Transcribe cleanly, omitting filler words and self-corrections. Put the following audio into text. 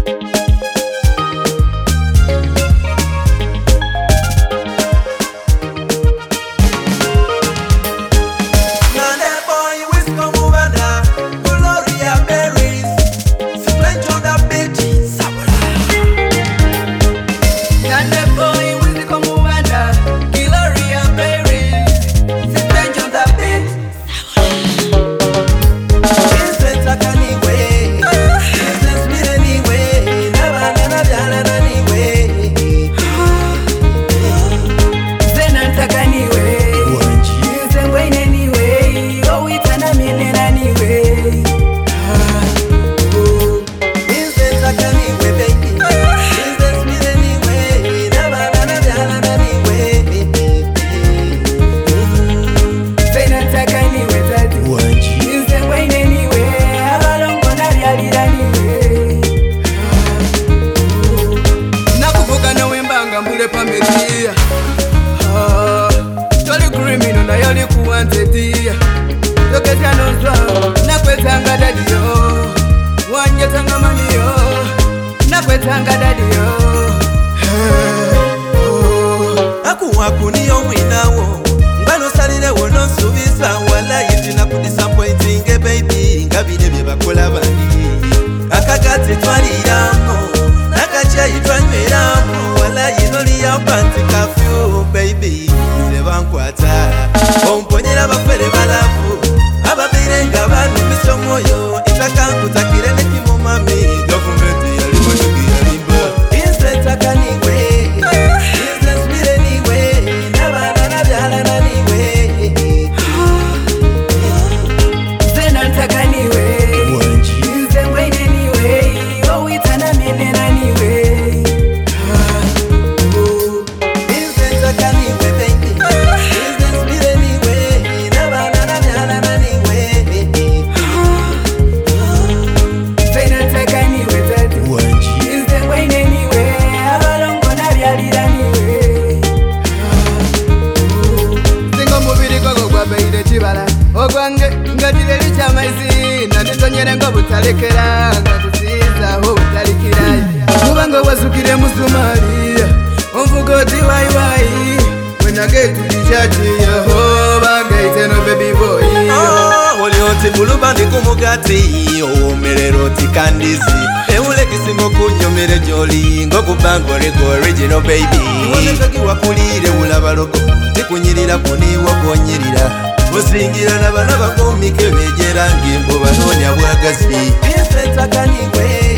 Toli criminal na yoli kuantetia Loketa nozwa nakwetanga dadio Wanyetanga maniyo nakwetanga dadio Aku niyo mwinawo Mbano salile wono nsubisa Wala yitina kudisappointing baby Ngabine bye bakola bandi Akagati twaliramo Nakachayi twanyweramu Wala yinoli ya panti kafyu baby Sebankwata Omponyera bafere balafu Ababire nga bantu misomoyo Itakankutakire nekimo mami Government yalimo nyugi yalimba Inse takaniwe Inse spire niwe Nabana nabyala naniwe Zena ntakaniwe Inse mwene niwe Owitana mene naniwe Inse takaniwe baby Inse spire niwe Nabana nabyala naniwe Zena ntakaniwe tatu Inse mwene niwe Abalongo nabyalira niwe Singo mubiri gogo gwabeire chibala Ogwange ngatile licha maizi Nanditonyere ngo butalekera Ngatusiza ho butalikira Kubango wazukire musumari Omfugoti wai wai When I get to the church Yehovah gaite no baby boy Oli oti bulubandi kumugati Omerero tikandizi Eule kisingo kunyomere joli Ngoku bango reko original baby Iwonetaki wakulire ulabalogo Tikunyirira kuniwo konyirira Musingira nabana bakomike bejera Ngimbo banonya bwagasi Inse takaniwe